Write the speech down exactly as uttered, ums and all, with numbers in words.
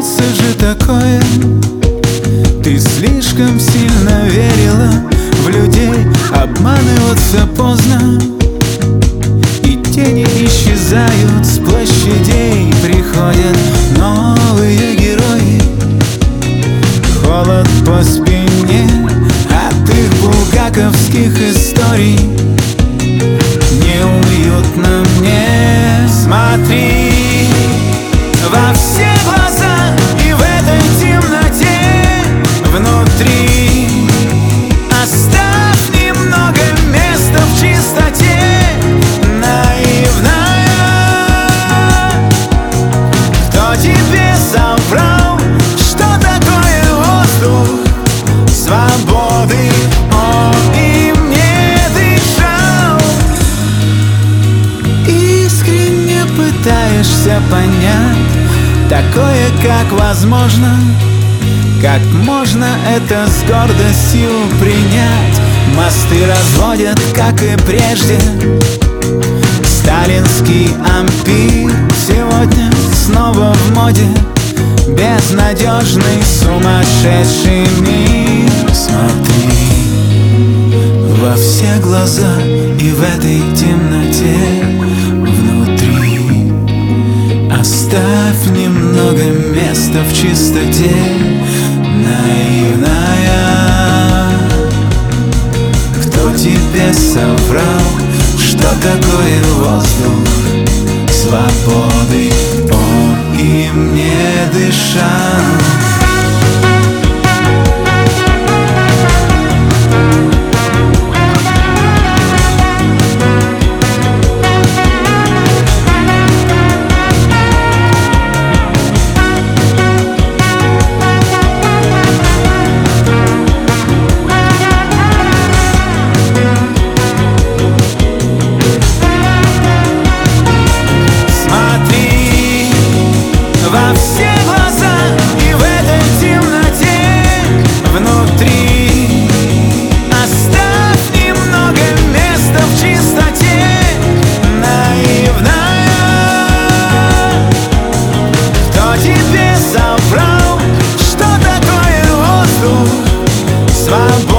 случается же такое. Ты слишком сильно верила в людей, обманываться поздно, и тени исчезают с площадей. Приходят новые герои, холод по спине от их булгаковских историй. Неуютно мне, смотри во все глаза, и в этой темноте внутри оставь немного места в чистоте. Наивная, кто тебе соврал, что такое воздух свободы? Он им не дышал. Искренне пытаешься понять такое, как возможно, как можно это с гордостью принять. Мосты разводят, как и прежде. Сталинский ампир сегодня снова в моде. Безнадежный сумасшедший мир. Смотри во все глаза, и в этой темноте внутри оставь немного места в чистоте. Наивная, кто тебе соврал, что такое воздух свободы? Он им не дышал. Во все глаза, и в этой темноте внутри оставь немного места в чистоте. Наивная, кто тебе соврал, что такое воздух свободы?